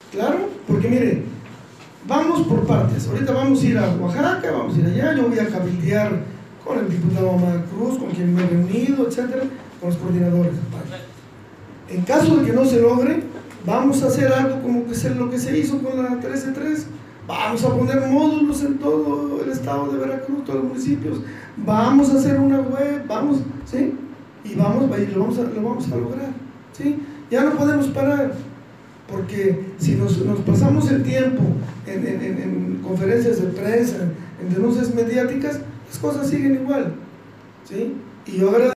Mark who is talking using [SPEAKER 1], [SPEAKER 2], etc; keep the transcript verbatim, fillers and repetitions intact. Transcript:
[SPEAKER 1] Claro, porque mire, vamos por partes. Ahorita vamos a ir a Oaxaca, vamos a ir allá, yo voy a cabildear con el diputado Omar Cruz, con quien me he reunido, etcétera, con los coordinadores. En caso de que no se logre, vamos a hacer algo como que es lo que se hizo con la trece tres. Vamos a poner módulos en todo el estado de Veracruz, todos los municipios. Vamos a hacer una web, vamos, ¿sí? Y vamos, y lo, vamos a, lo vamos a lograr, ¿sí? Ya no podemos parar, porque si nos, nos pasamos el tiempo en, en, en, en conferencias de prensa, en denuncias mediáticas, las cosas siguen igual, ¿sí? Y yo